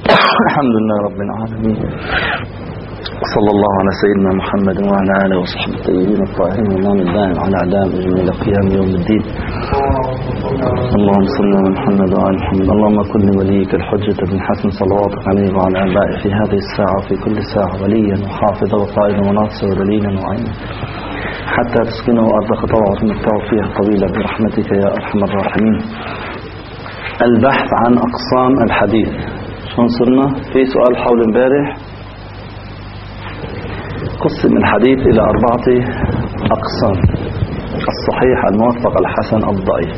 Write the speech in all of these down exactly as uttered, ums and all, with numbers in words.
الحمد لله رب العالمين، صلى الله على سيدنا محمد وعلى آله وصحبه الطيبين الطاهرين والإمام الدائم على أعداء إلى قيام يوم الدين. اللهم صل على محمد وعلى محمد. اللهم كن لوليك الحجة بن حسن صلواتك عليه وعلى آبائه في هذه الساعة وفي كل ساعة وليا وحافظا وقائدا وناصرا ودليلا وعينا، حتى تسكنه أرضك طوعا وتمتعه فيها طويلا برحمتك يا أرحم الراحمين. البحث عن أقسام الحديث. شلون صرنا؟ في سؤال حول امبارح. قسم الحديث إلى أربعة أقسام: الصحيح، الموثق، الحسن، الضعيف.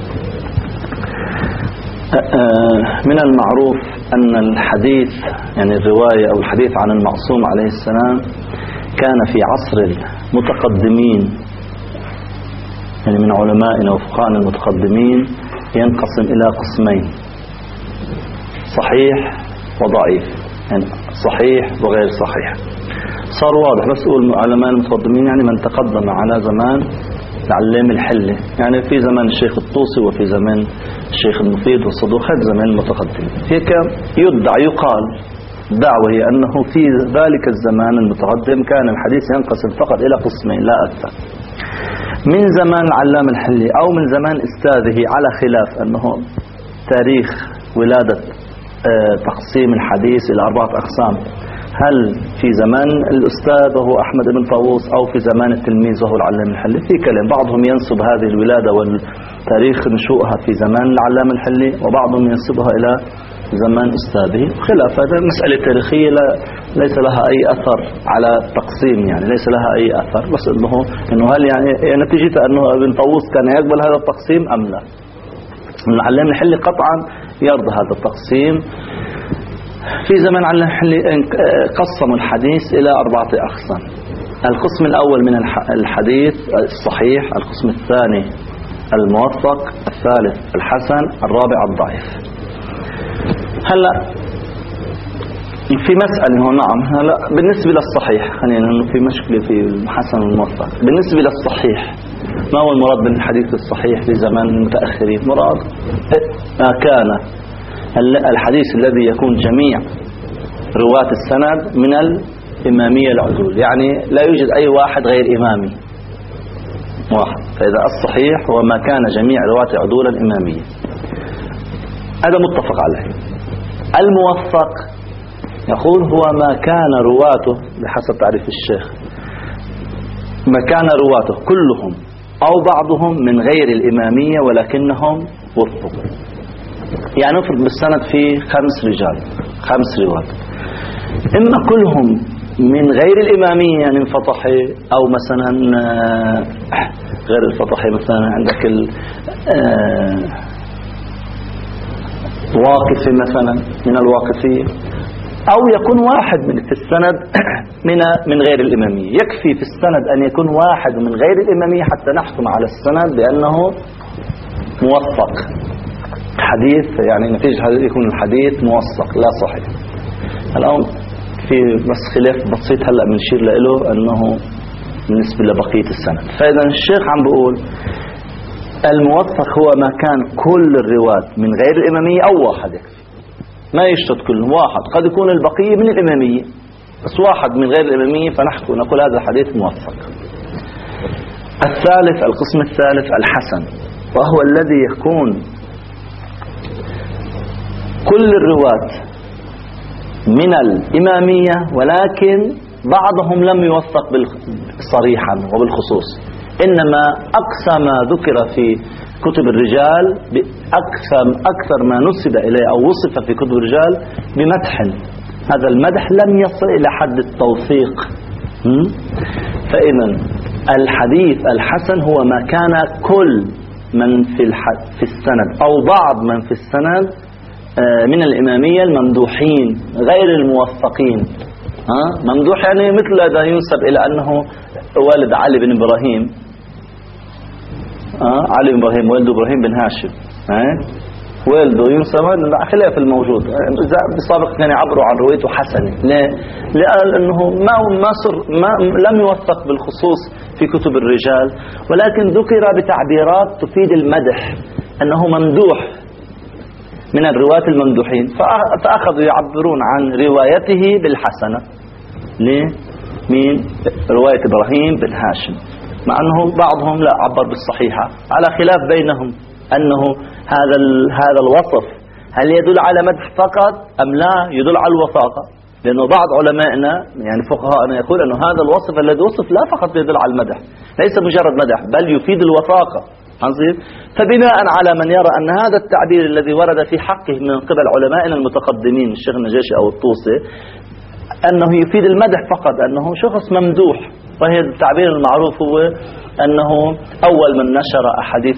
من المعروف أن الحديث يعني الرواية أو الحديث عن المعصوم عليه السلام كان في عصر المتقدمين يعني من علمائنا وفقهاءنا المتقدمين ينقسم إلى قسمين: صحيح وضعيف، يعني صحيح وغير صحيح. صار واضح، بس أقول علماء المتقدمين يعني من تقدم على زمان العلام الحلي، يعني في زمان الشيخ الطوسي وفي زمان الشيخ المفيد والصدوق، هذا زمان المتقدمين. هيك يدعى يقال دعوة هي أنه في ذلك الزمان المتقدم كان الحديث ينقسم فقط إلى قسمين لا أكثر. من زمان العلام الحلي أو من زمان أستاذه، على خلاف أنه تاريخ ولادة تقسيم الحديث إلى أربعة أقسام، هل في زمان الأستاذ وهو أحمد بن طاووس أو في زمان التلميذ وهو العلام الحلي؟ في كلام، بعضهم ينسب هذه الولادة والتاريخ نشوءها في زمان العلام الحلي وبعضهم ينسبها إلى زمان أستاذه. خلاف، هذا مسألة تاريخية لا ليس لها أي أثر على التقسيم، يعني ليس لها أي أثر، بس إنه إنه هل يعني نتيجة أنه ابن طاووس كان يقبل هذا التقسيم أم لا؟ العلام الحلي قطعا يرضى هذا التقسيم. في زمن علام الحلي قسموا الحديث إلى أربعة أقسام: القسم الأول من الحديث الصحيح، القسم الثاني الموثق، الثالث الحسن، الرابع الضعيف. هلا في مسألة هنا، نعم، هلا بالنسبة للصحيح خلينا انه في مشكلة في الحسن والموثق. بالنسبة للصحيح، ما هو المراد بالحديث الصحيح في زمان المتأخرين؟ مراد كان الحديث الذي يكون جميع رواة السند من الإمامية العدول، يعني لا يوجد أي واحد غير إمامي واحد. فإذا الصحيح هو ما كان جميع رواة عدولا إمامية، هذا متفق عليه. الموثق يقول هو ما كان رواته بحسب تعريف الشيخ ما كان رواته كلهم أو بعضهم من غير الإمامية ولكنهم وثقوا. يعني نفرض بالسند في خمس رجال، خمس رواة، إما كلهم من غير الإمامية يعني انفطحي، أو مثلا غير الفطحي مثلا عندك الواقفي مثلا من الواقفية، أو يكون واحد من في السند من من غير الإمامية. يكفي في السند أن يكون واحد من غير الإمامية حتى نحكم على السند بأنه موثق حديث، يعني نتيجة يكون الحديث موثق لا صحيح. الآن في بس خلاف بسيط هلأ بنشير له أنه بالنسبة لبقية السند. فإذا الشيخ عم بيقول الموثق هو ما كان كل الرواة من غير الإمامية أو واحد، يكفي ما يشتد كلهم، واحد، قد يكون البقية من الإمامية بس واحد من غير الإمامية، فنحكي نقول هذا الحديث موثق. الثالث، القسم الثالث الحسن، وهو الذي يكون كل الرواة من الإمامية ولكن بعضهم لم يوثق صريحا وبالخصوص، إنما أقصى ما ذكر في كتب الرجال بأكثر أكثر ما نسب إليه أو وصف في كتب الرجال بمدح، هذا المدح لم يصل إلى حد التوثيق. فإذا الحديث الحسن هو ما كان كل من في في السند أو بعض من في السند من الإمامية الممدوحين غير الموثقين. ممدوح يعني مثل هذا ينسب إلى أنه والد علي بن إبراهيم، آه علي بن إبراهيم والد إبراهيم بن هاشم، آه والده ينسب، خلاف الموجود بسابق كان يعبروا عن روايته حسنة. ليه؟ لأنه ما ما صر ما لم يوثق بالخصوص في كتب الرجال، ولكن ذكر بتعبيرات تفيد المدح، أنه ممدوح من الرواة الممدوحين، فأخذوا يعبرون عن روايته بالحسنة. ليه؟ مين؟ رواية إبراهيم بن هاشم، مع أنه بعضهم لا عبر بالصحيحة، على خلاف بينهم أنه هذا هذا الوصف هل يدل على مدح فقط أم لا يدل على الوثاقة، لأنه بعض علمائنا يعني فقهاءنا يقول أنه هذا الوصف الذي وصف لا فقط يدل على المدح، ليس مجرد مدح بل يفيد الوثاقة. فبناء على من يرى أن هذا التعبير الذي ورد في حقه من قبل علمائنا المتقدمين الشيخ النجاشي أو الطوسي أنه يفيد المدح فقط، أنه شخص ممدوح، وهي التعبير المعروف هو أنه أول من نشر أحاديث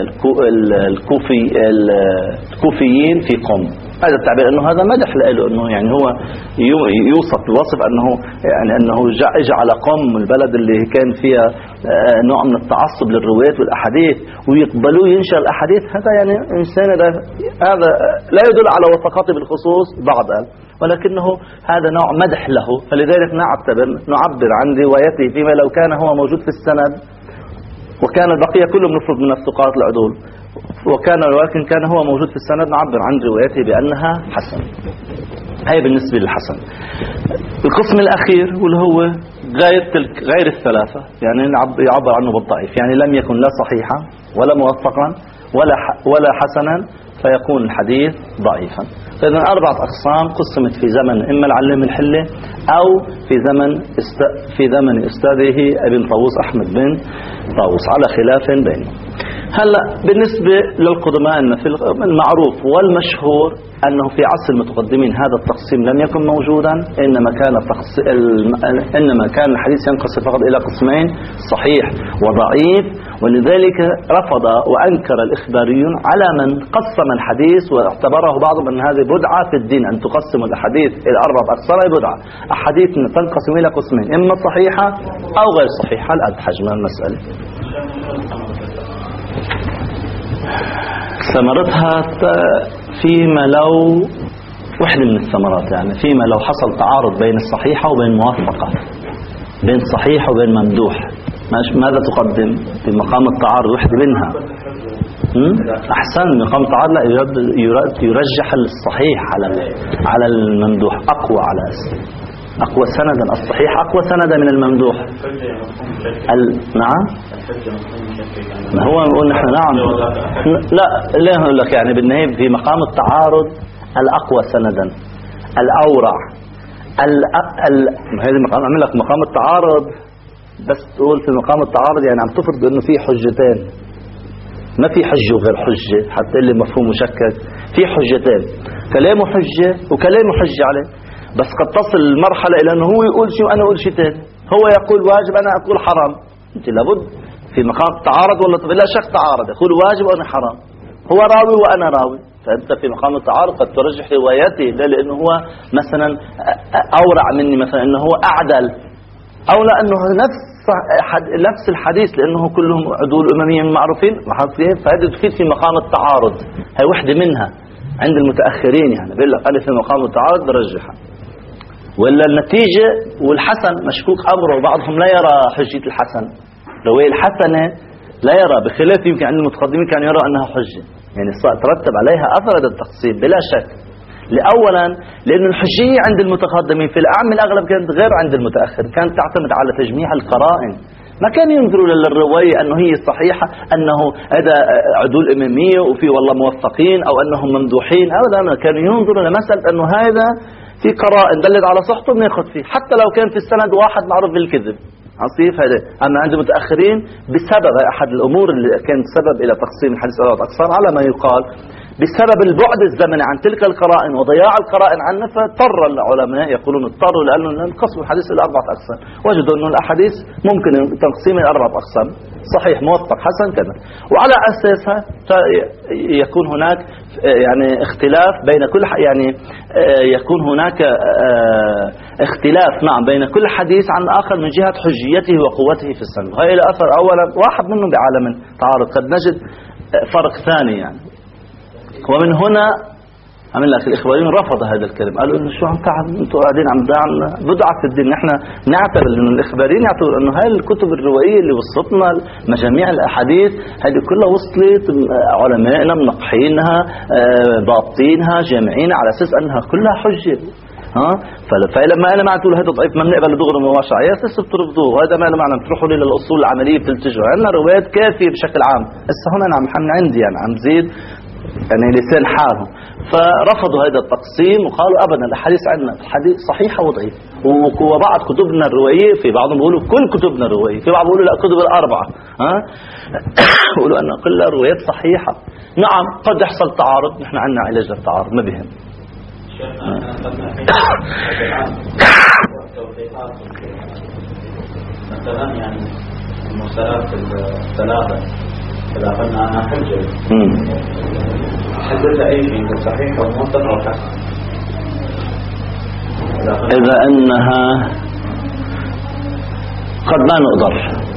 الكوفي الكوفيين في قم، هذا التعبير أنه هذا مدح له، أنه يعني هو يوصف الوصف أنه يعني أنه جعل قم البلد اللي كان فيها نوع من التعصب للروايات والأحاديث ويقبلوا ينشر الأحاديث، هذا يعني إنسان هذا لا يدل على وثقته بالخصوص بعض قال، ولكنه هذا نوع مدح له، فلذلك نعتبر نعبر عن روايته فيما لو كان هو موجود في السند وكان البقية كلهم نفرض من الثقات العدول، وكان ولكن كان هو موجود في السند نعبر عن روايته بأنها حسن. هي بالنسبة للحسن. القسم الأخير واللي هو غير تلك غير الثلاثة، يعني يعبر عنه بالضعيف، يعني لم يكن لا صحيحا ولا موثقا ولا ولا حسنا، فيكون الحديث ضعيفا. فإذا أربعة أقسام قسمت في زمن إما العلم الحلة أو في زمن است... في زمن أستاذه ابن طاووس أحمد بن طاووس على خلاف بينهم. هلا بالنسبة للقدماء في المعروف والمشهور أنه في عصر المتقدمين هذا التقسيم لم يكن موجودا، إنما كان التقس... إنما كان الحديث ينقسم فقط إلى قسمين، صحيح وضعيف، ولذلك رفض وأنكر الإخباريون على من قسم الحديث واعتبره بعضهم أن هذه بدعة في الدين، أن تقسم الحديث إلى أربعة أقسام بدعة. أحاديث تنقسم إلى قسمين، إما صحيحة أو غير صحيحة، الآن حجم المسألة. ثمرتها فيما لو واحدة من الثمرات، يعني فيما لو حصل تعارض بين الصحيحة وبين موثقة، بين صحيح وبين ممدوح، ماذا تقدم في مقام التعارض؟ واحدة منها أحسن. مقام التعارض لا يرجح الصحيح على على الممدوح، أقوى على أقوى سندا، الصحيح أقوى سندا من الممدوح. ال... نعم ما هو نقول نحن نعم لا لا نقول لك يعني بالنهاية في مقام التعارض الأقوى سندا الأورع ال ال هذه مقام أعمل لك مقام التعارض، بس تقول في مقام التعارض يعني عم تفرض إنه في حجتين، ما في حجة وغير حجة، حتى اللي مفهوم مشكك، في حجتين، كلامه حجة وكلامه حجة عليه، بس قد تصل المرحلة إلى أنه هو يقول شيء وأنا أقول شيء ثاني، هو يقول واجب أنا أقول حرام. أنت لابد في مقام التعارض ولا لا شك تعارض، يقول واجب وأنا حرام، هو راوي وأنا راوي، فأنت في مقام التعارض قد ترجح روايته لا لأنه هو مثلا أورع مني، مثلا أنه هو أعدل، أو لأنه نفس نفس الحديث لأنه كلهم عدول أمميين معروفين، فهذا تفيد في مقام التعارض. هي وحدة منها عند المتأخرين، يعني بيقول لك أنا في مقام التعارض برجحها. ولا النتيجة والحسن مشكوك أمره، وبعضهم لا يرى حجة الحسن، رواية الحسنة لا يرى، بخلاف يمكن عند المتقدمين كانوا يرى أنها حجة، يعني ترتب عليها أثر هذا التقسيم بلا شك. لأولا لأن الحجية عند المتقدمين في الأعم الأغلب كانت غير عند المتأخر، كانت تعتمد على تجميع القرائن، ما كان ينظروا للرواية أنه هي صحيحة، أنه هذا عدول إمامية وفي والله موثقين أو أنهم ممدوحين، أبدا كانوا ينظروا لمسألة أنه هذا في قرائن دلت على صحته بناخذ فيه، حتى لو كان في السند واحد معروف بالكذب عصيف هذا. أما عند المتأخرين بسبب أحد الأمور اللي كانت سبب إلى تقسيم الحديث إلى أربعة أقسام على ما يقال، بسبب البعد الزمني عن تلك القرائن وضياع القرائن عنها، فاضطر العلماء يقولون اضطروا لأنه نقسم الحديث إلى أربعة أقسام، وجدوا أنه الأحاديث ممكن تقسيم إلى أربعة أقسام، صحيح موثق حسن كذا، وعلى أساسها يكون هناك يعني اختلاف بين كل يعني يكون هناك اختلاف مع بين كل حديث عن آخر من جهة حجيته وقوته في السند. هاي الأثر أولا واحد منهم بعالم تعارض، قد نجد فرق ثاني يعني. ومن هنا عمل لك الإخباريين رفض هذا الكلام، قالوا إنه شو عم تعمل أنتوا قاعدين عم دعم بدعة في الدين. نحن نعتبر إنه الإخباريين يعتبروا إنه هاي الكتب الروائية اللي وصلتنا مجاميع الأحاديث هذه كلها وصلت علمائنا منقحينها ضابطينها جامعين على أساس أنها كلها حجة. ها فلما أنا ما تقول هذا ضعيف ما بنقبل دغري مباشرة يا أساس بترفضوه، وهذا ما له معنى بتروحوا لي للأصول العملية بتلتجوا. عندنا روايات كافية بشكل عام. هسه هون أنا عم عندي يعني عم زيد يعني لسان حالهم، فرفضوا هذا التقسيم وقالوا أبدا الحديث عندنا الحديث صحيحة وضعيف. وبعض كتبنا الروائية في بعضهم بيقولوا كل كتبنا الروائية، في بعض بيقولوا لا كتب الأربعة ها بيقولوا أن كلها روايات صحيحة. نعم قد يحصل تعارض، نحن عندنا علاج للتعارض ما بهم. مثلا يعني المرسلات الثلاثة إذا قلنا أنا حجة حجة أي شيء صحيح أو موثق أو حسن. إذا أنها قد ما نقدر،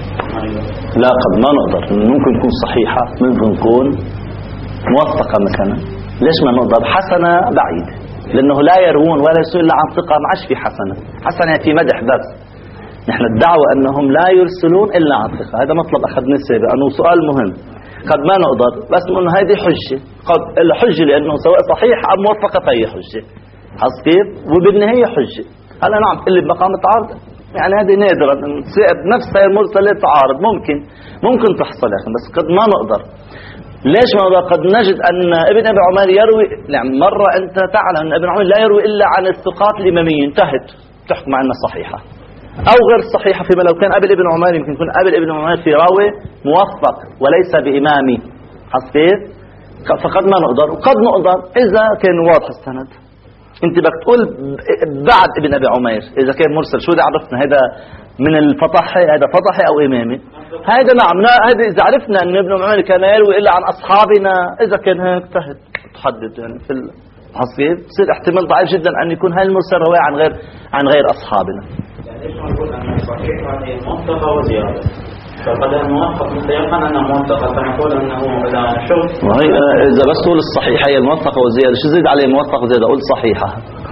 لا قد ما نقدر، ممكن تكون صحيحة ممكن تكون موثقة مثلا. ليش ما نقدر؟ حسنة بعيدة، لأنه لا يروون ولا يرسلون إلا عن ثقة. ما عادش في حسنة، حسنة في مدح بس. نحن الدعوة أنهم لا يرسلون إلا عن ثقة، هذا مطلب أخذناه سابقا أنه سؤال مهم. قد ما نقدر بس إنه هذه حجة، قد الحجة لأنه سواء صحيح أو موثقة فهي حجة. حس كيف؟ وبالنهاية حجة. هلا نعم اللي بمقام التعارض يعني هذه نادرة نفسها المرسلة تعارض، ممكن ممكن تحصل يا أخي، بس قد ما نقدر. ليش ما نقدر؟ قد نجد أن ابن أبي عمر يروي، يعني مرة أنت تعلم أن ابن عمر لا يروي إلا عن الثقات الإماميين، انتهت تحكم عنها صحيحة أو غير صحيحة. فيما لو كان قبل ابن عمر يمكن يكون قبل ابن عمر في راوي موثق وليس بإمامي. حسيت؟ فقد ما نقدر. وقد نقدر إذا كان واضح السند. أنت بدك تقول بعد ابن أبي عمر إذا كان مرسل، شو ده عرفنا هذا من الفطحي، هذا فطحي أو إمامي؟ هذا نعم، هذا إذا عرفنا أن ابن عمر كان يروي إلا عن أصحابنا، إذا كان هيك تحت تحدد يعني في الحصيل بصير احتمال ضعيف جدا أن يكون هاي المرسل رواية عن غير عن غير أصحابنا. يعني ليش نقول أن الصحيح هذه موثقة وزيادة؟ فقد الموثق متيقن أنه موثقة، فنقول أنه إذا شوف وهي إذا بس تقول الصحيحة هي الموثقة وزيادة، شو زيد عليه موثق وزيادة؟ قول صحيحة.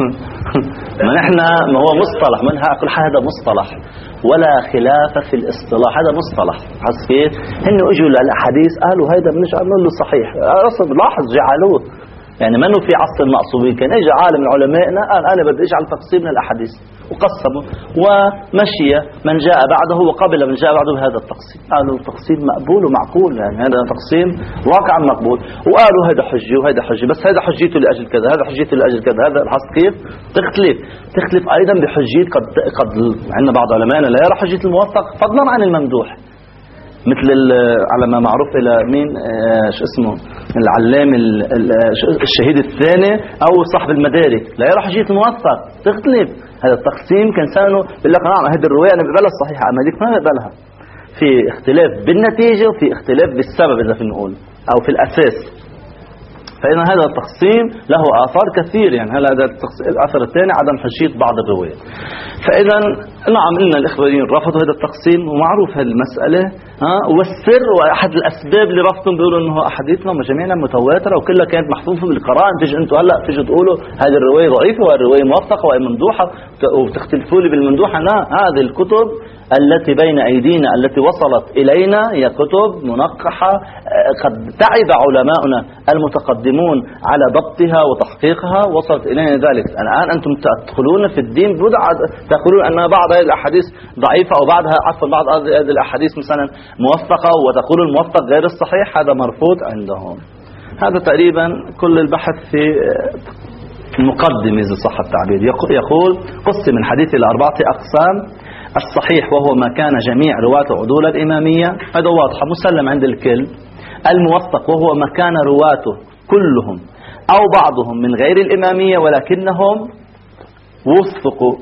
ما نحن ما هو مصطلح، منها كل هذا مصطلح ولا خلاف في الاصطلاح، هذا مصطلح. حس كيف؟ هن اجوا للأحاديث قالوا هذا بنرجع نقول له صحيح. اصلا لاحظ جعلوه يعني منه في عصر المعصوبين، كان اجى عالم من علمائنا قال انا بدي اجعل تقسيم من الاحاديث وقسموا، ومشي من جاء بعده وقبل من جاء بعده بهذا التقسيم. قالوا التقسيم مقبول ومعقول، يعني هذا تقسيم واقعا مقبول. وقالوا هذا حجه وهذا حجه، بس هذا حجيته لاجل كذا، هذا حجيته لاجل كذا، هذا الحص كيف تختلف تختلف ايضا بحجيه. قد قد عندنا بعض علمائنا لا يرى حجيه الموثق فضلا عن الممدوح، مثل على ما معروف إلى مين آه شو اسمه العلام الشهيد الثاني أو صاحب المدارك، لا يرى حجية الموثق تختلف. هذا التقسيم كان سانه بيقول لك نعم هذه الرواية أنا بقبلها الصحيحة أما ديك ما بقبلها، في اختلاف بالنتيجة وفي اختلاف بالسبب إذا في نقول أو في الأساس. فإذا هذا التقسيم له آثار كثير، يعني هذا الأثر الثاني عدم حجية بعض الروايات. فإذا نعم إن الإخباريين رفضوا هذا التقسيم ومعروف هذه المسألة. ها والسر وأحد الأسباب اللي رفضهم بيقولوا إنه أحاديثنا ومجاميعنا متواترة وكلها كانت محفوظة بالقرآن. تيجي أنتوا هلا تيجي تقولوا هذه الرواية ضعيفة والرواية موثقة وهي ممدوحة وبتختلفوا لي بالممدوحة. لا، هذه الكتب التي بين أيدينا التي وصلت إلينا هي كتب منقحة قد تعب علماؤنا المتقدمون على ضبطها وتحقيقها، وصلت إلينا ذلك. الآن أنتم تدخلون في الدين بدعة تقولون أن بعض هذه الأحاديث ضعيفة أو بعضها عفوا بعض هذه الأحاديث مثلا موثقة، وتقولون الموثق غير الصحيح، هذا مرفوض عندهم. هذا تقريبا كل البحث في المقدمة إذا صح التعبير. يقول قسم من حديث إلى أربعة أقسام: الصحيح وهو ما كان جميع رواته عدول الإمامية، هذا واضح مسلم عند الكل. الموثق وهو ما كان رواته كلهم أو بعضهم من غير الإمامية ولكنهم وثقوا.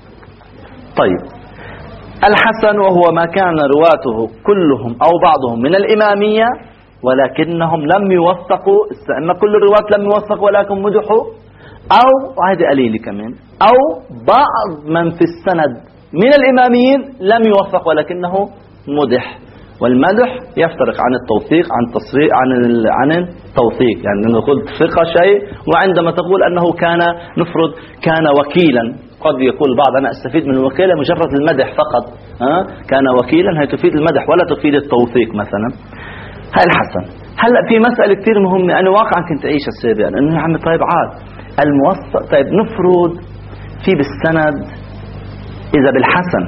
طيب الحسن وهو ما كان رواته كلهم أو بعضهم من الإمامية ولكنهم لم يوثقوا، إما كل الرواة لم يوثقوا ولكن مدحوا، أو هذه قليلة كمان، أو بعض من في السند من الإماميين لم يوثق ولكنه مدح. والمدح يفترق عن التوثيق عن التصريح عن عن التوثيق. يعني نقول ثقة شيء، وعندما تقول أنه كان نفرض كان وكيلا، قد يقول بعض أنا أستفيد من الوكالة مجرد المدح فقط، ها كان وكيلا هي تفيد المدح ولا تفيد التوثيق مثلا. هاي الحسن. هلا في مسألة كثير مهمة أنا واقعا كنت أعيشها سابقا، أنه يا عمي طيب عاد الموثق، طيب نفرض في بالسند إذا بالحسن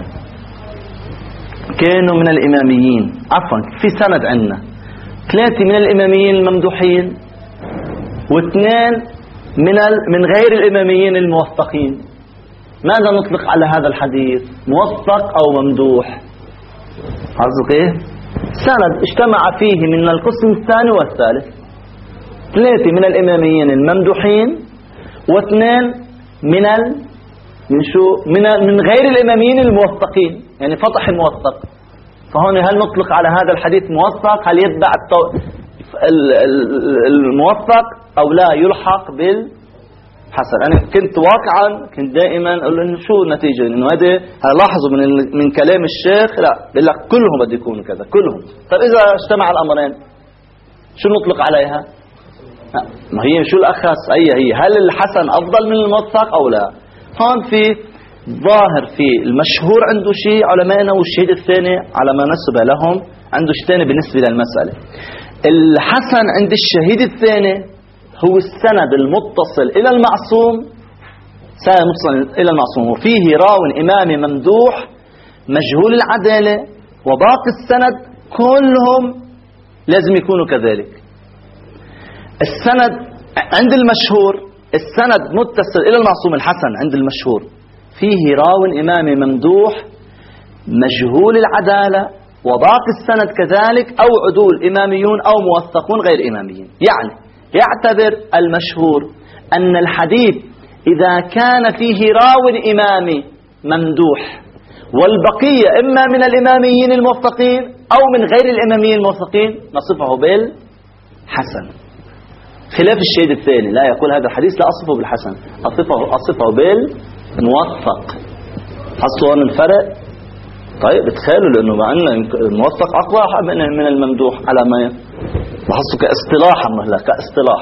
كانوا من الإماميين، عفوا في سند عندنا ثلاثة من الإماميين الممدوحين واثنين من من غير الإماميين الموثقين، ماذا نطلق على هذا الحديث؟ موثق أو ممدوح؟ قصدك إيه؟ سند اجتمع فيه من القسم الثاني والثالث ثلاثة من الإماميين الممدوحين واثنين من ال من شو من من غير الإماميين الموثقين، يعني فتح الموثق. فهون هل نطلق على هذا الحديث موثق؟ هل يتبع التو... الموثق أو لا يلحق بالحسن؟ أنا كنت واقعا كنت دائما أقول إنه شو النتيجة، إنه هذا لاحظوا من من كلام الشيخ لا بيقول لك كلهم بده يكونوا كذا كلهم. طيب إذا اجتمع الأمرين شو نطلق عليها؟ ما هي شو الأخص؟ أي هي هل الحسن أفضل من الموثق أو لا؟ هون في ظاهر في المشهور عنده شيء علماءنا، والشهيد الثاني على ما نسب لهم عنده شيء ثاني بالنسبة للمسألة. الحسن عند الشهيد الثاني هو السند المتصل إلى المعصوم، سند متصل إلى المعصوم وفيه راو إمامي ممدوح مجهول العدالة، وباقي السند كلهم لازم يكونوا كذلك. السند عند المشهور السند متصل إلى المعصوم الحسن عند المشهور فيه راو إمامي ممدوح مجهول العدالة، وباقي السند كذلك أو عدول إماميون أو موثقون غير إماميين. يعني يعتبر المشهور أن الحديث إذا كان فيه راو إمامي ممدوح والبقية إما من الإماميين الموثقين أو من غير الإماميين الموثقين نصفه بالحسن، خلاف الشهيد الثاني لا يقول هذا الحديث لا أصفه بالحسن، أصفه, أصفه بالموثق. حصوا أن الفرق؟ طيب بتخيلوا لأنه مع أن الموثق أقوى من الممدوح على ما بحصوا كاصطلاحا مهلا كاصطلاح.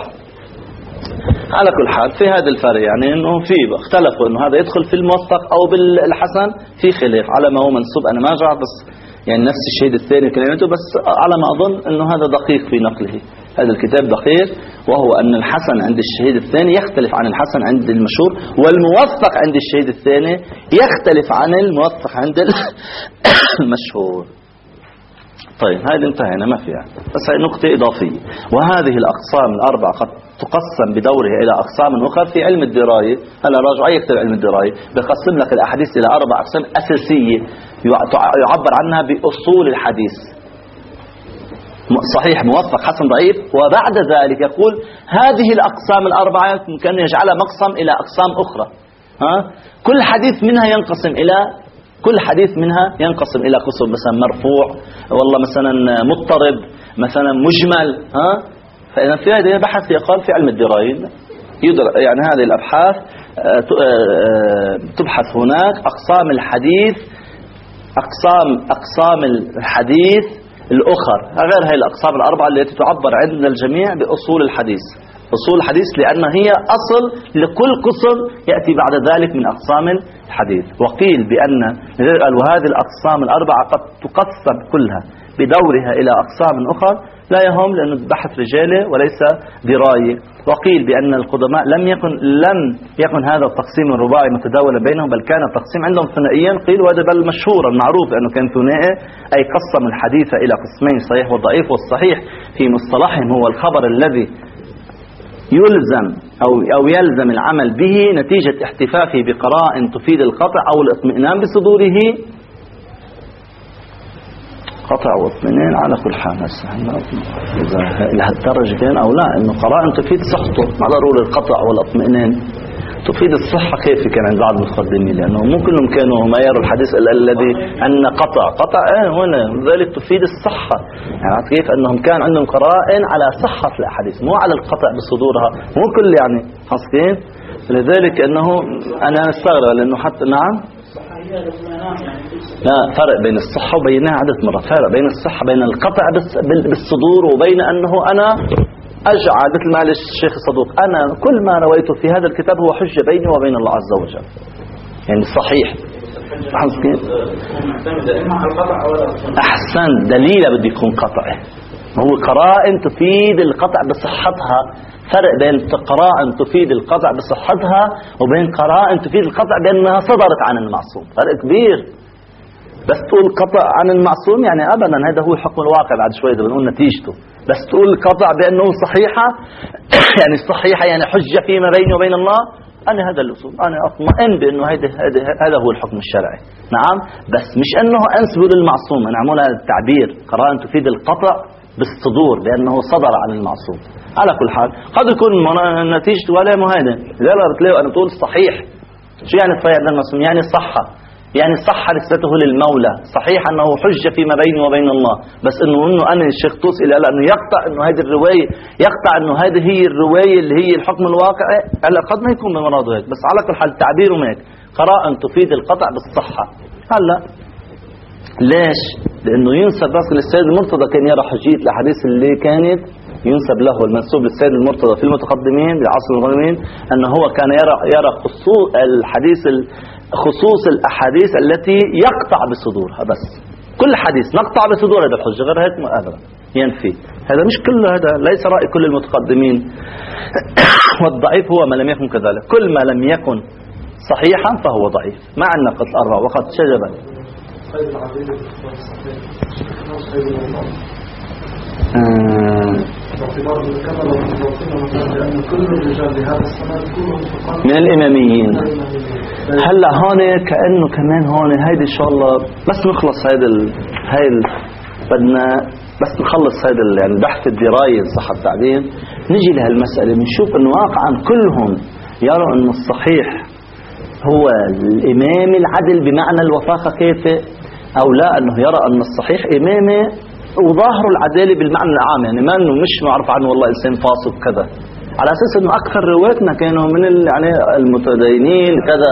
على كل حال في هذا الفرق يعني أنه في اختلفوا أنه هذا يدخل في الموثق أو بالحسن، في خلاف على ما هو منسوب. أنا ما جاء بس يعني نفس الشهيد الثاني كلمته، بس على ما أظن أنه هذا دقيق في نقله، هذا الكتاب دقيق، وهو أن الحسن عند الشهيد الثاني يختلف عن الحسن عند المشهور، والموثق عند الشهيد الثاني يختلف عن الموثق عند المشهور. طيب هذه انتهينا ما فيها، بس هي نقطة إضافية. وهذه الأقسام الأربعة قد تقسم بدورها إلى أقسام أخرى في علم الدراية. هلا راجع يكتب علم الدراية بقسم لك الأحاديث إلى أربع أقسام أساسية يعبر عنها بأصول الحديث: صحيح، موثق، حسن، ضعيف. وبعد ذلك يقول هذه الأقسام الأربعة يمكن أن يجعلها مقسم إلى أقسام أخرى. ها؟ كل حديث منها ينقسم إلى كل حديث منها ينقسم إلى قسم، مثلا مرفوع، والله مثلا مضطرب، مثلا مجمل. ها؟ فإذا في هذه بحث يقال في علم الدراية يعني هذه الأبحاث تبحث هناك أقسام الحديث، أقسام أقسام الحديث الأخر غير هذه الأقسام الأربعة التي تعبر عند الجميع بأصول الحديث. أصول الحديث لأن هي أصل لكل قسم يأتي بعد ذلك من أقسام الحديث. وقيل بأن وهذه الأقسام الأربعة قد تقسم كلها بدورها إلى أقسام أخرى لا يهم لأنه بحث رجالي وليس دراية. وقيل بأن القدماء لم يكن لم يكن هذا التقسيم الرباعي متداولا بينهم، بل كان التقسيم عندهم ثنائيا. قيل وهذا بل مشهور المعروف لأنه كان ثنائي، أي قسم الحديث إلى قسمين: صحيح والضعيف. والصحيح في مصطلحهم هو الخبر الذي يلزم أو أو يلزم العمل به نتيجة احتفافه بقرائن تفيد القطع أو الاطمئنان بصدوره. قطع واطمئنان على كل حال إذا لهالدرجة كان أو لا، إنه قرائن تفيد صحته مع ضرورة القطع والاطمئنان تفيد الصحة. كيف كان عند بعض المتقدمين؟ لأنه مو كلهم كانوا ما يروا الحديث الذي أن قطع قطع إيه هنا ذلك تفيد الصحة. يعني كيف أنهم كان عندهم قرائن على صحة الأحاديث مو على القطع بصدورها، مو كل يعني حاسين. لذلك أنه أنا استغرب لأنه حتى نعم لا فرق بين الصحة وبينها عدة مرات. فرق بين الصحة بين القطع بالصدور وبين أنه أنا أجعل مثل ما قال الشيخ الصدوق أنا كل ما رويته في هذا الكتاب هو حجة بيني وبين الله عز وجل. يعني صحيح أحسن دليل بدي يكون قطعي. هو قرائن تفيد القطع بصحتها. فرق بين قرائن تفيد القطع بصحتها وبين قرائن تفيد القطع بأنها صدرت عن المعصوم. فرق كبير. بس تقول قطع عن المعصوم يعني أبدا هذا هو حكم الواقع. بعد شوي بنقول نتيجته. بس تقول قطع بأنه صحيحة يعني صحيحة يعني حجة فيما بيني وبين الله. أنا هذا الأصول أنا أطمئن بأنه هذا هذا هو الحكم الشرعي. نعم بس مش أنه أنسبه للمعصوم. أنا عمول هذا التعبير قرائن تفيد القطع بالصدور لأنه صدر عن المعصوم. على كل حال قد يكون نتيجته ولا مهانة. إذا بتلاقوا أنا تقول صحيح. شو يعني صحيح عند المعصوم؟ يعني صحة يعني صح نسبته للمولى. صحيح أنه حجة فيما بيني وبين الله. بس إنه إنه أنا الشيخ توسي لا إنه يقطع إنه هذه الرواية يقطع إنه هذه هي الرواية اللي هي الحكم الواقعي. هلا قد ما يكون بمراده هيك بس على كل حال تعبيره هيك قراءة تفيد القطع بالصحة. هلا ليش؟ لأنه ينسب بس للسيد المرتضى كان يرى حجية الأحاديث اللي كانت ينسب له المنسوب للسيد المرتضى في المتقدمين بعصر المتقدمين أنه هو كان يرى يرى خصوص الحديث خصوص الأحاديث التي يقطع بصدورها. بس كل حديث نقطع بصدور هذا الحجة غير هيك أبدا ينفي. هذا مش كله هذا ليس رأي كل المتقدمين. والضعيف هو ما لم يكن كذلك. كل ما لم يكن صحيحا فهو ضعيف. ما عندنا قتل أربع وقد شجبا من الإماميين. هلا هون كأنه كمان هون هيدي إن شاء الله بس نخلص هيدا ال... هاي ال... بدنا بس نخلص هيدا ال... يعني بحث الدراية صح التعبير نجي لهالمسألة بنشوف إنه واقعا كلهم يروا إنه الصحيح هو الإمام العدل بمعنى الوفاقة كيف أو لا أنه يرى أن الصحيح إمامه وظاهر العدالة بالمعنى العام. يعني ما أنه مش معرف عنه والله إنسان فاسق كذا على أساس أنه أكثر رواتنا كانوا من يعني المتدينين كذا.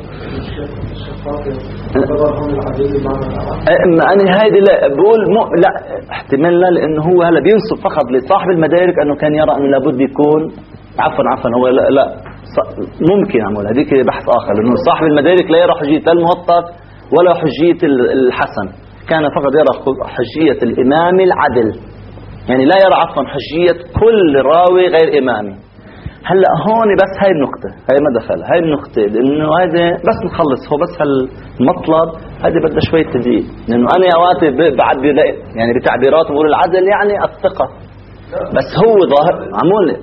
اما أنا هيدي لا بقول مو لا احتمال لا لأنه هو هلا بينسب فقط لصاحب المدارك أنه كان يرى أنه لابد يكون عفوا عفوا هو لا, لا ممكن أعمل هذيك بحث آخر لأنه صاحب المدارك لا يرى حجية الموطأ ولا حجية الحسن. كان فقط يرى حجية الإمام العدل يعني لا يرى عفوا حجية كل راوي غير إمامي. هلأ هون بس هاي النقطة هاي ما دخل هاي النقطة لأنه هذا بس نخلص هو بس هالمطلب هذا بدأ شوية تدقيق لأنه أنا أوقات بعبر يعني بتعبيرات بقول العدل يعني الثقة بس هو ظاهر عمولة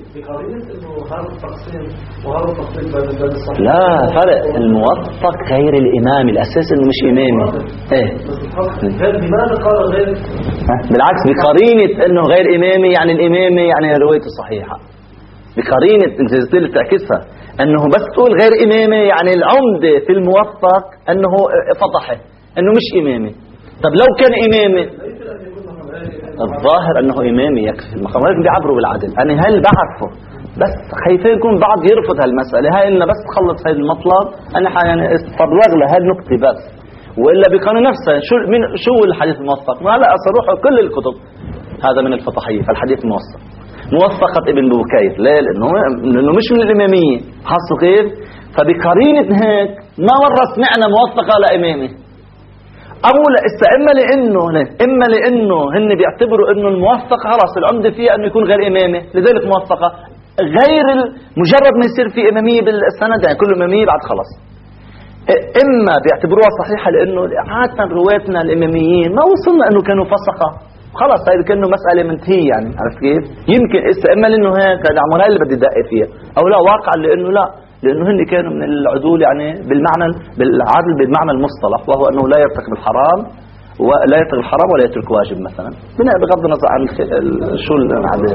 لا فرق. الموثق غير الإمام الأساس إنه مش إمامي. إيه لماذا قال غير؟ بالعكس بقرينة إنه غير إمامي يعني الإمامي يعني روايته صحيحة. بقرينة أنت تقدر تعكسها إنه بس تقول غير إمامي يعني العمدة في الموثق إنه فضحه إنه مش إمامي. طب لو كان إمامي الظاهر أنه إمامي يكفي المقام. ولكن بيعبروا بالعدل أنا هل بعرفه بس خايفين يكون بعض يرفض هالمسألة هاي إنه بس تخلص هاي المطلب. أنا يعني استفرغ له هاي النقطة بس وإلا بقانون نفسه شو من شو الحديث الموثق. ما هلا أصرح كل الكتب هذا من الفطحية. فالحديث الموثق موثقة ابن بكير ليه؟ لأنه لأنه مش من الإمامية حصل كيف. فبقرينة هيك ما مرة سمعنا موثقة لإمامه أو لا إما لأنه إما لأنه هن بيعتبروا إنه الموثق خلاص العمدة فيها إنه يكون غير إمامه لذلك موثقة غير مجرد ما يصير في إمامية بالسند يعني كل إمامية بعد خلاص. إما بيعتبروها صحيحة لأنه عادة رواتنا الإماميين ما وصلنا إنه كانوا فسقة خلاص هاي كأنه مسألة منتهية يعني عرفت كيف. يمكن إما لأنه هيك هذا عمر هاي اللي بدي دقق فيها أو لا واقعا لأنه لا لأنه هن كانوا من العدول يعني بالمعنى بالعدل بالمعنى المصطلح وهو أنه لا يرتكب الحرام ولا يترك الحرام ولا يترك واجب مثلا بغض النظر عن شو العدل.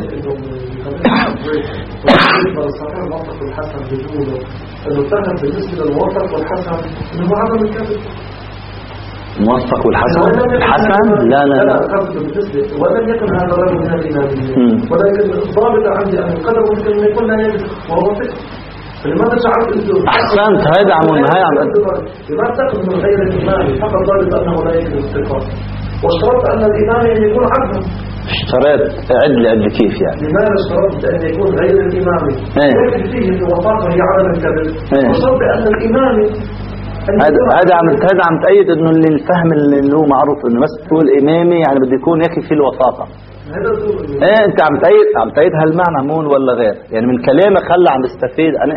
صحيح الموثق والحسن بيقولوا انه فهم بالنسبه للموثق والحسن انه هو عدم الكذب. الموثق والحسن الحسن لا لا لا ولم يكن هذا الرجل من الإمامية ولكن الضابط عندي أن القدر ممكن أن يكون لا يجب وهو ثقة. لماذا جعلت أنت أحسنت هذا عمون هاي عم لماذا تأخذ من غير الإمام فقط ضابط أنه لا يجب الاستيقاظ واشترطت أن الإمام أن يكون عدلا اشتريت عدل عدل كيف يعني لماذا اشترطت أن يكون غير الإمام ايه فيه في وفاقه هي عدم الكذب ايه وشرط أن الإمام هذا هذا عم هذا عم تأيد انه اللي الفهم اللي هو معروف انه بس تقول امامي يعني بده يكون يكفي في الوثاقه. ايه انت عم تأيد عم تأيد هالمعنى مون ولا غير؟ يعني من كلامك هلا عم بستفيد انا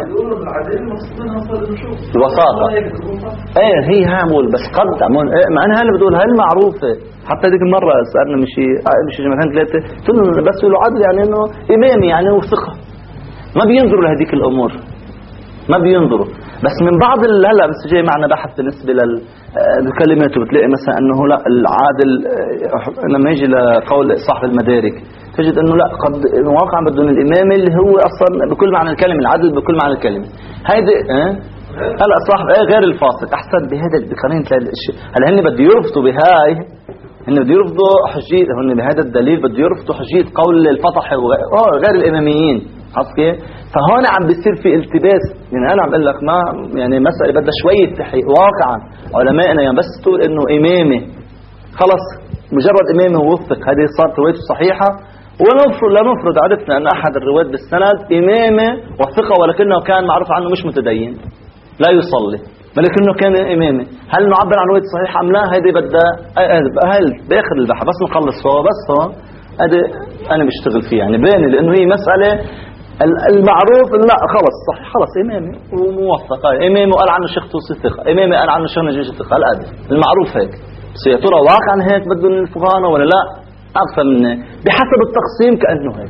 الوثاقه. ايه هي هامول بس قد عمون ايه مع انا هلا بقول هاي المعروفه حتى ديك المره سالنا مشي مشي جمعتين ثلاثه قلت له بس له عدل يعني انه امامي يعني وثقه ما بينظروا لهذيك الامور ما بينظروا بس من بعض هلا بس جاي معنا بحث بالنسبه للكلمات وبتلاقي مثلا انه لا العادل لما يجي لقول صاحب المدارك تجد انه لا قد واقعا بدون الامام اللي هو اصلا بكل معنى الكلمه العدل بكل معنى الكلمه هيدي اه هلا صاحب ايه غير الفاسق احسن بهذا بقرين هلا هن بده يرفضوا بهاي هن بده يرفضوا حجيه هن بهذا الدليل بده يرفضوا حجيه قول الفطح غير الاماميين حط كيف فهون عم بيصير في التباس يعني انا عم بقول لك ما يعني مساله بدها شويه تحقيق واقعا علمائنا يعني بس تقول انه امامي خلص مجرد امامي ووثق هذه صارت روايته صحيحه ونفرض لا نفرض عرفنا ان احد الرواه بالسند امامي وثقه ولكنه كان معروف عنه مش متدين لا يصلي ولكنه كان امامي هل نعبر عن روايه صحيحه ام لا هذه بدها هل باخر البحث بس نخلص هو بس هو هذا انا بشتغل فيه يعني بيني لانه هي مساله المعروف لا خلص صح خلص امامي وموثق امامي وقال عنه شيخ توصي ثقه امامي قال عنه شيخ نجيش ثقه الادب المعروف هيك بس يا ترى واقعا هيك بدهم الفقهاء ولا لا اكثر من بحسب التقسيم كانه هيك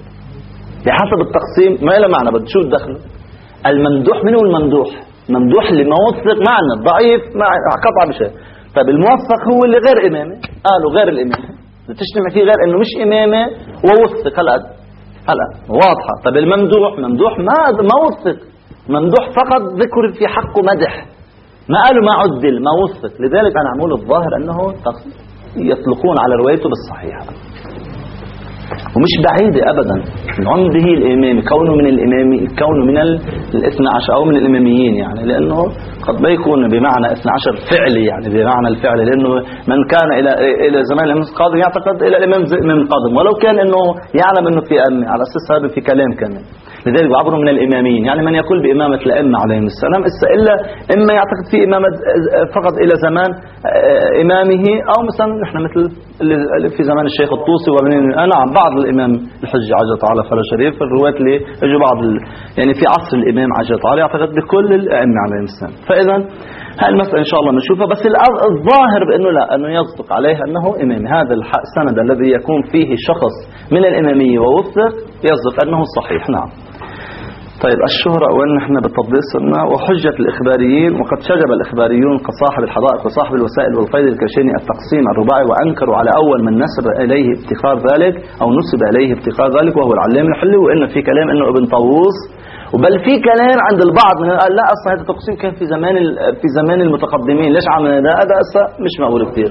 بحسب التقسيم ما له معنى بده شو دخله الممدوح منه الممدوح ممدوح اللي موثق معنى ضعيف مع قطع بشيء طيب الموثق هو اللي غير امامي قالوا غير الامامي بتجتمع فيه غير انه مش امامي ووثق الادب هلا واضحة طب الممدوح ممدوح ما ما وثق ممدوح فقط ذكر في حقه مدح ما قالوا ما عدل ما وثق لذلك أنا عمول الظاهر أنه يطلقون على روايته بالصحيحة ومش بعيدة أبدا عنده الإمامي كونه من الإمامي كونه من الاثنى عشر أو من الإماميين يعني لأنه قد ما يكون بمعنى اثنى عشر فعلي يعني بمعنى الفعل لأنه من كان إلى إلى زمان الإمام القاضي يعتقد إلى الإمام من قادم ولو كان إنه يعلم إنه في أمة على أساس هذا في كلام كمان لذلك بعبروا من الإماميين يعني من يقول بإمامة الأئمة عليهم السلام إلا إما يعتقد في إمامة فقط إلى زمان إمامه أو مثلا نحن مثل في زمان الشيخ الطوسي ومن أنا بعض الإمام الحج عجل تعالى فلا شريف الروايات اللي يجوا بعض يعني في عصر الإمام عجل تعالى يعتقد بكل الأئمة عليهم السلام فإذا هاي المسألة إن شاء الله نشوفها بس الظاهر بأنه لا أنه يصدق عليه أنه إمام هذا السند الذي يكون فيه شخص من الإمامية ووثق يصدق أنه صحيح نعم طيب الشهرة وأن نحن بالتطبيق صرنا وحجة الإخباريين وقد شجب الإخباريون كصاحب الحدائق وصاحب الوسائل والقيد الكشيني التقسيم الرباعي وأنكروا على أول من نسب إليه ابتكار ذلك أو نسب إليه ابتكار ذلك وهو العلام الحلي وإن في كلام إنه ابن طاووس وبل في كلام عند البعض من قال لا أصلا هذا التقسيم كان في زمان في زمان المتقدمين ليش عملنا ده هذا أصلا مش معقول كثير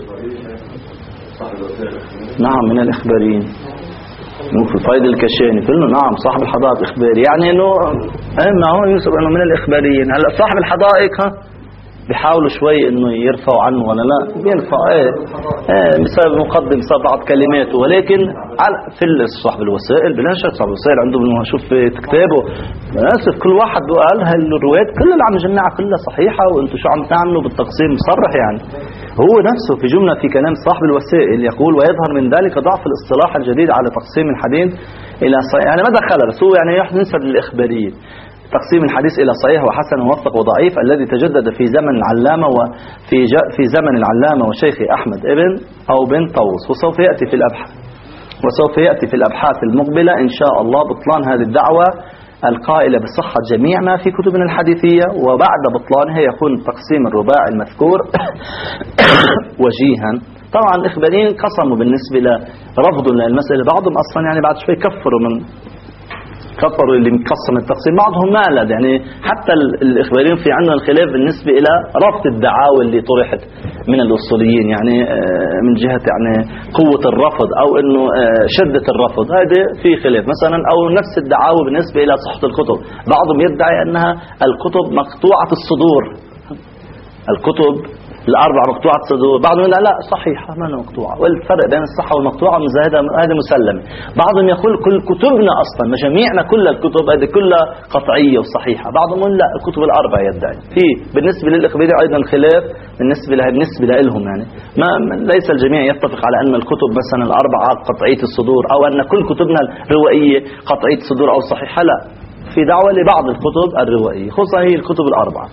نعم من الإخباريين في القيد الكشاني كله نعم صاحب الحدائق إخباري يعني إنه ما هو يوسف إنه من الإخباريين هلا صاحب الحدائق ها بيحاولوا شوي إنه يرفعوا عنه ولا لا بينفع إيه إيه بسبب مقدم بسبب بعض كلماته ولكن على في صاحب الوسائل بلا شك صاحب الوسائل عنده شوف في كتابه آسف كل واحد قال هالروايات كلها اللي عم نجمعها كلها صحيحة وأنتم شو عم تعملوا بالتقسيم مصرح يعني هو نفسه في جملة في كلام صاحب الوسائل يقول ويظهر من ذلك ضعف الاصطلاح الجديد على تقسيم الحديث إلى صحيح يعني ما دخل بس هو يعني ينسب للإخباريين تقسيم الحديث إلى صحيح وحسن وموثق وضعيف الذي تجدد في زمن العلامة وفي في زمن العلامة وشيخ أحمد ابن أو بن طاووس وسوف يأتي في الأبحاث وسوف يأتي في الأبحاث المقبلة إن شاء الله بطلان هذه الدعوة القائلة بصحة جميع ما في كتبنا الحديثية وبعد بطلانها يكون التقسيم الرباعي المذكور وجيها طبعا الإخباريين قسموا بالنسبة لرفض للمسألة بعضهم أصلا يعني بعد شوي كفروا من كفروا اللي مقسم التقسيم، بعضهم مالد. يعني حتى الإخباريين في عندنا الخلاف بالنسبة إلى رفض الدعاوى اللي طرحت من الأصوليين، يعني من جهة يعني قوة الرفض أو إنه شدة الرفض، هذا في خلاف مثلا. أو نفس الدعاوى بالنسبة إلى صحة الكتب، بعضهم يدعي أنها الكتب مقطوعة الصدور، الكتب الأربع مقطوعة الصدور، بعضهم يقول لا صحيحة ما أنا مقطوعة، والفرق بين الصحة والمقطوعة هذا مسلم. بعضهم يقول كل كتبنا أصلا جميعنا كل الكتب هذه كلها قطعية وصحيحة، بعضهم يقول لا الكتب الأربع يدعي. في بالنسبة للإخباري أيضا خلاف بالنسبة لها بالنسبة لهم، يعني ما ليس الجميع يتفق على أن الكتب مثلا الأربعة قطعية الصدور أو أن كل كتبنا الروائية قطعية الصدور أو صحيحة، لا، في دعوة لبعض الكتب الروائية خصوصا هي الكتب الأربعة.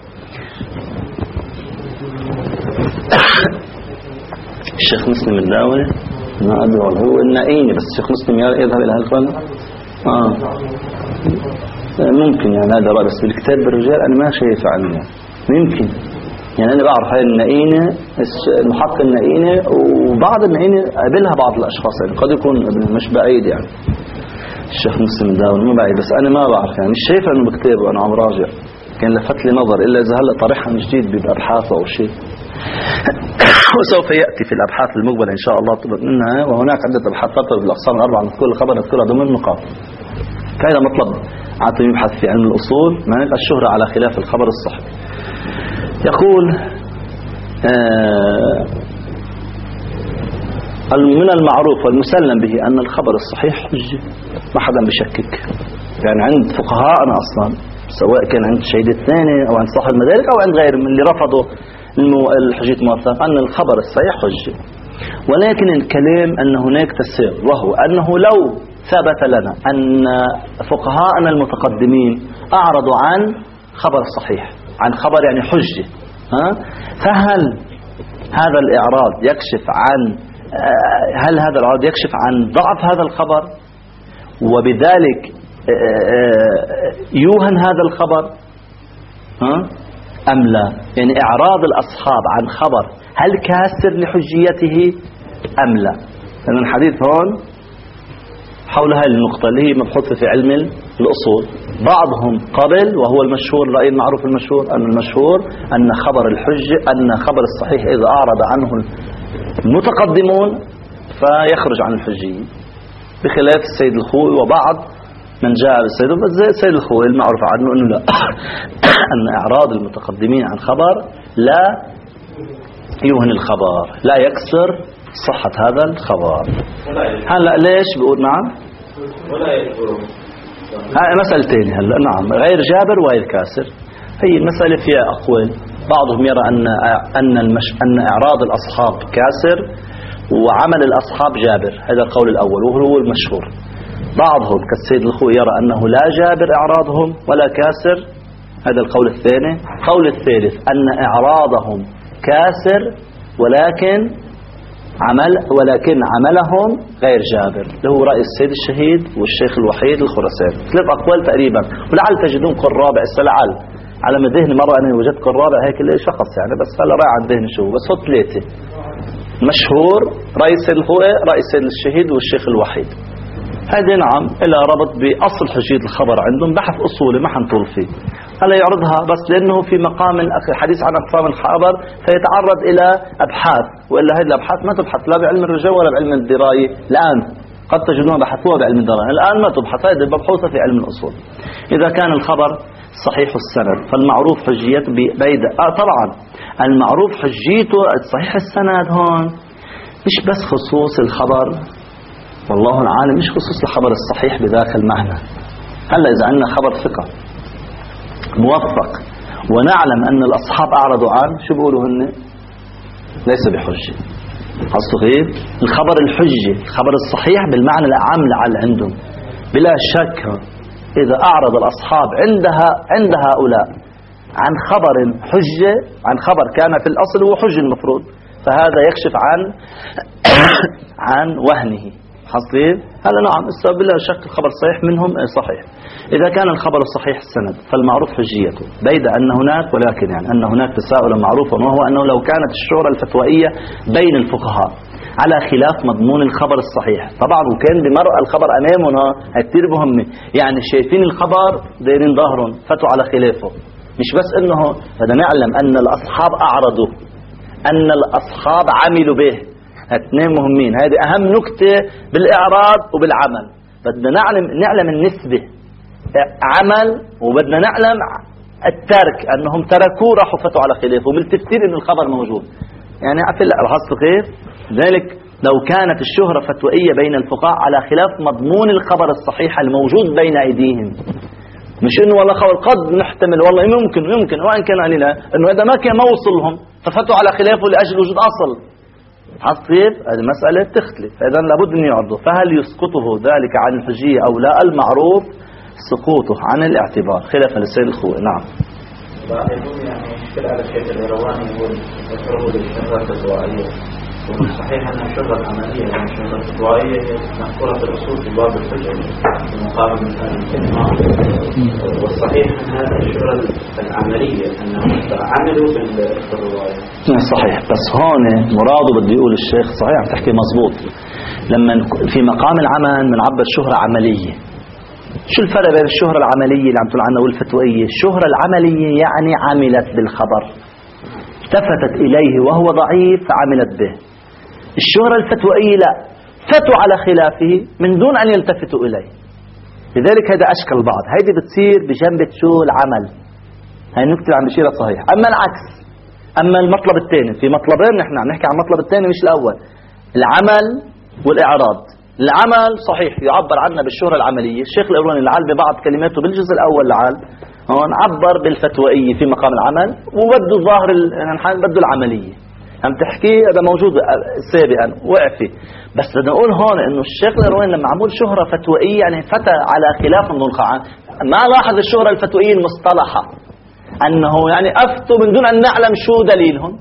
الشيخ مسلم الداولي ما أدري والله هو النائيني، بس الشيخ مسلم يذهب إلى هالقول آه ممكن يعني هذا رأي، بس بالكتاب بالرجال أنا ما شايف عنه يمكن. يعني أنا بعرف هاي النائينة المحقق النائينة، وبعض النائينة قابلها بعض الأشخاص، يعني قد يكون مش بعيد يعني الشيخ مسلم الداولي مو بعيد، بس أنا ما بعرف يعني مش شايف أنه بكتابه. أنا عم راجع كان لفت لي نظر إلا إذا هلأ طرحها من جديد بأبحاث أو شيء وسوف يأتي في الأبحاث المقبلة إن شاء الله طبعا منها. وهناك عدة أبحاث تطرق بالأقسام الأربعة نذكر الخبر نذكرها ضمن النقاط. هذا مطلب عاطل يبحث في علم الأصول ما الشهرة على خلاف الخبر الصحيح. يقول آه من المعروف والمسلم به أن الخبر الصحيح حجة، ما حدا بشكك. يعني عند فقهاءنا أصلا سواء كان عند الشهيد الثاني أو عند صاحب المدارك أو عند غير من اللي رفضوا الحجية الموثق أن الخبر الصحيح حجة. ولكن الكلام أن هناك تساؤل، وهو أنه لو ثبت لنا أن فقهاءنا المتقدمين أعرضوا عن خبر صحيح، عن خبر يعني حجة، ها؟ فهل هذا الإعراض يكشف عن هل هذا الإعراض يكشف عن ضعف هذا الخبر وبذلك يوهن هذا الخبر، ها؟ أم لا؟ يعني إعراض الأصحاب عن خبر هل كاسر لحجيته أم لا؟ لأن الحديث هون حول هذه النقطة اللي هي مبحوثة في علم الأصول. بعضهم قبل، وهو المشهور الرأي المعروف المشهور، أن المشهور أن خبر الحجة أن خبر الصحيح إذا أعرض عنه المتقدمون فيخرج عن الحجية، بخلاف السيد الخوئي وبعض من جاء بالسيد زي السيد الخوئي المعروف عنه أنه لا أن إعراض المتقدمين عن خبر لا يوهن الخبر، لا يكسر صحة هذا الخبر. هلا ليش بقول نعم؟ ولا يكسر. هاي مسألتين هلا. نعم، غير جابر وغير كاسر. هي المسألة فيها أقوال. بعضهم يرى أن أن المش أن إعراض الأصحاب كاسر وعمل الأصحاب جابر، هذا القول الأول وهو المشهور. بعضهم كالسيد الخوئي يرى أنه لا جابر إعراضهم ولا كاسر، هذا القول الثاني. قول الثالث أن إعراضهم كاسر ولكن عمل ولكن عملهم غير جابر، اللي هو رأي السيد الشهيد والشيخ الوحيد الخراساني. ثلاث أقوال تقريبا، ولعل تجدون قول رابع السلعل على ما ذهني مرة أنا وجدت قول رابع هيك اللي شخص يعني، بس هلا رايح عن ذهني شو، بس هو ثلاثة مشهور: رأي السيد الخوئي، رأي السيد الشهيد والشيخ الوحيد. هذه نعم إلى ربط بأصل حجية الخبر عندهم، بحث أصولي ما حنطول فيه هلا يعرضها، بس لأنه في مقام الحديث عن أقسام الخبر فيتعرض إلى أبحاث، وإلا هذه الأبحاث ما تبحث لا بعلم الرجال ولا بعلم الدراية. الآن قد تجدون بحثوها بعلم الدراية، الآن ما تبحث، هذه مبحوثة في علم الأصول. إذا كان الخبر صحيح السند فالمعروف حجيته بيد آه طبعا المعروف حجيته صحيح السند هون مش بس خصوص الخبر، والله العالم مش خصوص الخبر الصحيح بذاك المعنى. هلا إذا عندنا خبر ثقة موثق ونعلم أن الأصحاب أعرضوا عنه، شو بيقولوا هن؟ ليس بحجة. قصده غير الخبر الحجة، الخبر الصحيح بالمعنى الأعم لعل عندهم بلا شك. إذا أعرض الأصحاب عندها عند هؤلاء عن خبر حجة، عن خبر كان في الأصل هو حجة المفروض، فهذا يكشف عن عن وهنه. حصير هذا نعم السبب بلا شك الخبر صحيح منهم صحيح. إذا كان الخبر صحيح السند فالمعروف حجيته، بيد أن هناك ولكن يعني أن هناك تساؤل معروف، وهو أنه لو كانت الشورى الفتوائية بين الفقهاء على خلاف مضمون الخبر الصحيح. طبعا وكان بمرأة الخبر أمامنا كثير مهمة، يعني شايفين الخبر دايرين ظهرهم فتوا على خلافه. مش بس انه بدنا نعلم ان الاصحاب اعرضوا، ان الاصحاب عملوا به، اثنين مهمين. هذه اهم نكتة بالاعراض وبالعمل. بدنا نعلم نعلم النسبة عمل، وبدنا نعلم الترك انهم تركوه راحوا فتوا على خلافه، وبالتفسير ان الخبر موجود. يعني عفل لاحظتوا كيف؟ ذلك لو كانت الشهرة فتوائية بين الفقهاء على خلاف مضمون الخبر الصحيح الموجود بين ايديهم، مش انه والله خبر قد نحتمل والله ممكن يمكن وان كان علينا انه هذا ما كان موصلهم ففتوا على خلافه لاجل وجود اصل. حصيف هذه مسألة تختلف، اذا لابد ان يعرضوا. فهل يسقطه ذلك عن الحجية او لا؟ المعروف سقوطه عن الاعتبار خلافا للسيد الخوئي. نعم. يقول يعني مشكلة على الشيخ الإيرواني يقول يكره للشهرة التطوائية، والصحيح أن الشهرة العملية يعني الشهرة التطوائية مذكورة في الأصول في باب الفجر في مقابل مثال الإجماع، والصحيح أن هذه الشهرة العملية أنهم عملوا بالرواية. صحيح، بس هون مراده بده يقول الشيخ صحيح عم تحكي مزبوط. لما في مقام العمل بنعبر شهرة عملية. شو الفرق بين الشهرة العملية اللي عم تقول عنها والفتوائية؟ الشهرة العملية يعني عملت بالخبر، التفتت إليه وهو ضعيف فعملت به. الشهرة الفتوائية لا، فتوا على خلافه من دون أن يلتفتوا إليه. لذلك هذا أشكل بعض. هذه بتصير بجنبة شو العمل. هاي النكتة اللي عم بشيرها صحيح. أما العكس، أما المطلب الثاني، في مطلبين نحن عم نحكي عن المطلب الثاني مش الأول، العمل والإعراض. العمل صحيح يعبر عنه بالشهرة العملية. الشيخ الإيرواني لعل ببعض كلماته بالجزء الأول لعل هون عبر بالفتوائية في مقام العمل، وبده ظاهر يعني بده العملية. عم تحكي هذا موجود سابقا وقفي. بس بدنا نقول هون انه الشيخ الإيرواني لما عمول شهرة فتوائية يعني فتى على خلاف من القاعدة. ما لاحظ الشهرة الفتوائية المصطلحة انه يعني افتوا من دون ان نعلم شو دليلهم.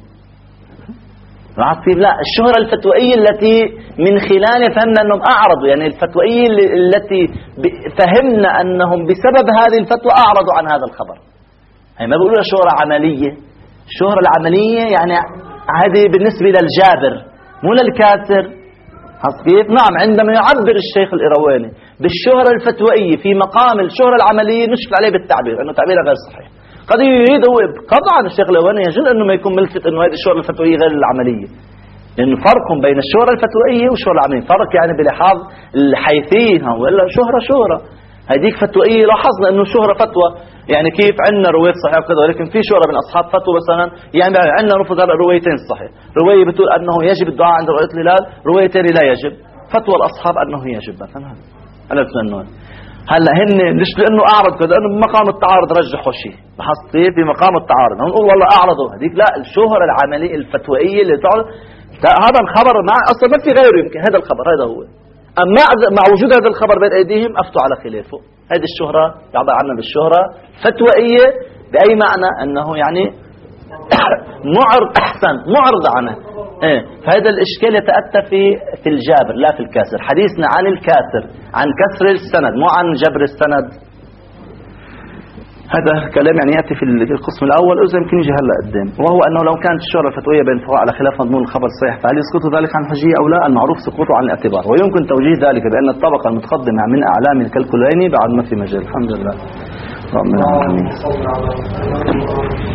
لا، الشهرة الفتوائية التي من خلالها فهمنا أنهم أعرضوا، يعني الفتوائية التي فهمنا أنهم بسبب هذه الفتوى أعرضوا عن هذا الخبر. يعني ما بيقولوا شهرة عملية. الشهرة العملية يعني هذه بالنسبة للجابر مو للكاسر. كيف؟ نعم، عندما يعبر الشيخ الإيرواني بالشهرة الفتوائية في مقام الشهرة العملية نشكل عليه بالتعبير أنه تعبيره غير صحيح. قد يريد هو طبعا الشيخ الإيرواني يجوز انه ما يكون ملفت انه هذه الشهرة الفتوائية غير العملية، لانه فرق بين الشهرة الفتوائية والشهرة العملية، فرق يعني بلحاظ الحيثية. ولا شهرة شهرة هذيك فتوائية لاحظنا انه شهرة فتوى، يعني كيف عندنا روايات صحيحة وكذا، ولكن في شهرة من اصحاب فتوى مثلا. يعني عندنا نفذ روايتين صحيح، رواية بتقول انه يجب الدعاء عند رؤية الهلال، رواية ثانية لا يجب. فتوى الاصحاب انه يجب مثلا. انا بتمنى هلا هن مش لانه اعرض كذا، انه بمقام التعارض رجحوا شيء بحصتي في مقام التعارض نقول والله اعرضوا هذيك. لا، الشهرة العملية الفتوائية اللي تعرض هذا الخبر مع اصلا ما في غيره، يمكن هذا الخبر هذا هو. اما مع وجود هذا الخبر بين ايديهم افتوا على خلافه. هذه الشهرة يعبر عنها بالشهرة فتوائية، باي معنى انه يعني معرض احسن معرض عنه. ايه، فهذا الاشكال يتأتى في في الجابر لا في الكاسر. حديثنا عن الكاسر عن كسر السند مو عن جبر السند. هذا كلام يعني يأتي في القسم الأول، إذا يمكن يجي هلا قدام، وهو أنه لو كانت الشهرة الفتوية بين الفقهاء على خلاف مضمون الخبر الصحيح فهل يسقط ذلك عن الحجية أو لا؟ المعروف سقوطه عن الاعتبار، ويمكن توجيه ذلك بأن الطبقة المتقدمة من أعلام الكلكليني بعد ما في مجال. الحمد لله رب العالمين.